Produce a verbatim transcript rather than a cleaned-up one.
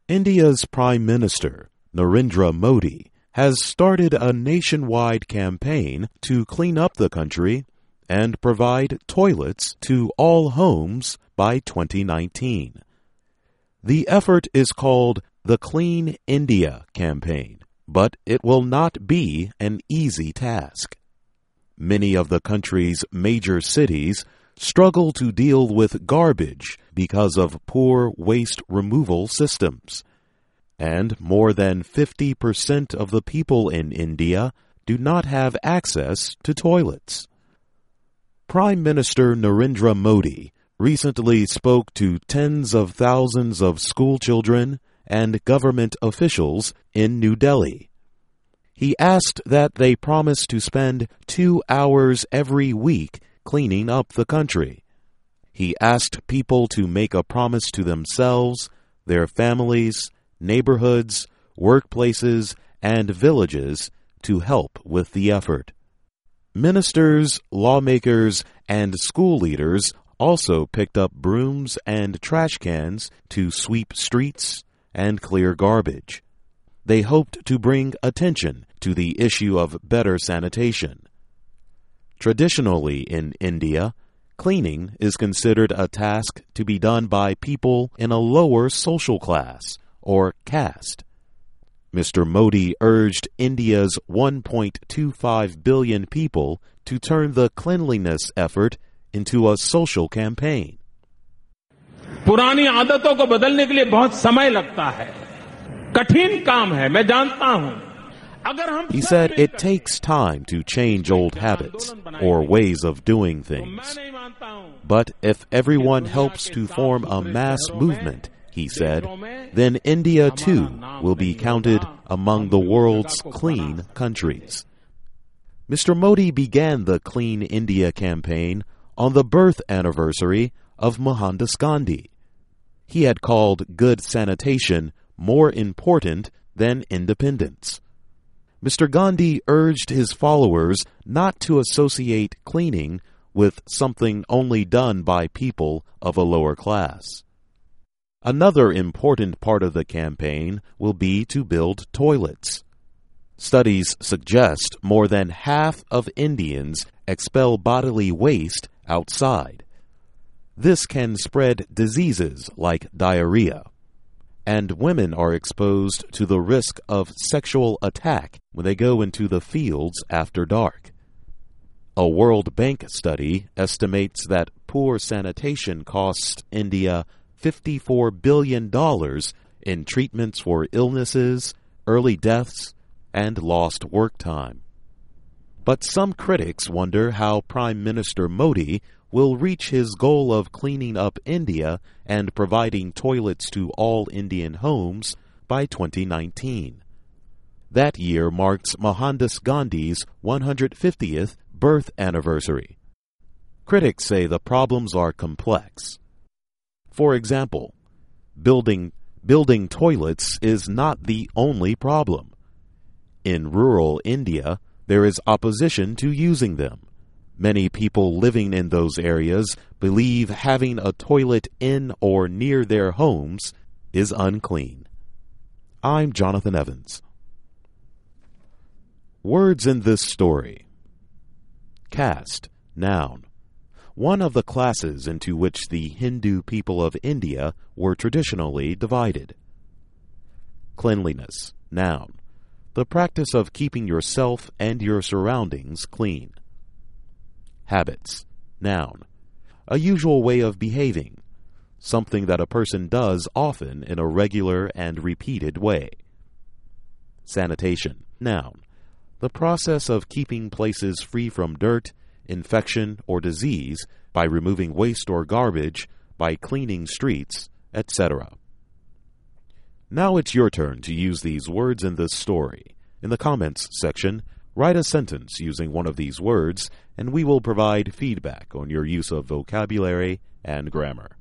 India's Prime Minister, Narendra Modi, has started a nationwide campaign to clean up the country and provide toilets to all homes by twenty nineteen. The effort is called the Clean India Campaign, but it will not be an easy task. Many of the country's major cities struggle to deal with garbage because of poor waste removal systems. And more than fifty percent of the people in India do not have access to toilets. Prime Minister Narendra Modi recently spoke to tens of thousands of schoolchildren and government officials in New Delhi. He asked that they promise to spend two hours every week cleaning up the country. He asked people to make a promise to themselves, their families, neighborhoods, workplaces, and villages to help with the effort. Ministers, lawmakers, and school leaders also picked up brooms and trash cans to sweep streets and clear garbage. They hoped to bring attention to the issue of better sanitation. Traditionally in India, cleaning is considered a task to be done by people in a lower social class or caste. Mister Modi urged India's one point two five billion people to turn the cleanliness effort into a social campaign. पुरानी आदतों को बदलने के लिए बहुत समय लगता है, कठिन काम है, मैं जानता हूं. He said it takes time to change old habits or ways of doing things. But if everyone helps to form a mass movement, he said, then India too will be counted among the world's clean countries. Mister Modi began the Clean India campaign on the birth anniversary of Mohandas Gandhi. He had called good sanitation more important than independence. Mister Gandhi urged his followers not to associate cleaning with something only done by people of a lower class. Another important part of the campaign will be to build toilets. Studies suggest more than half of Indians expel bodily waste outside. This can spread diseases like diarrhea. And women are exposed to the risk of sexual attack when they go into the fields after dark. A World Bank study estimates that poor sanitation costs India fifty-four billion dollars in treatments for illnesses, early deaths, and lost work time. But some critics wonder how Prime Minister Modi will reach his goal of cleaning up India and providing toilets to all Indian homes by twenty nineteen. That year marks Mohandas Gandhi's one hundred fiftieth birth anniversary. Critics say the problems are complex. For example, building, building toilets is not the only problem. In rural India, there is opposition to using them. Many people living in those areas believe having a toilet in or near their homes is unclean. I'm Jonathan Evans. Words in this story. Caste, noun. One of the classes into which the Hindu people of India were traditionally divided. Cleanliness, noun. The practice of keeping yourself and your surroundings clean. Habits, noun. A usual way of behaving, something that a person does often in a regular and repeated way. Sanitation, noun. The process of keeping places free from dirt, infection, or disease by removing waste or garbage, by cleaning streets, et cetera. Now it's your turn to use these words in this story. In the comments section, write a sentence using one of these words, and we will provide feedback on your use of vocabulary and grammar.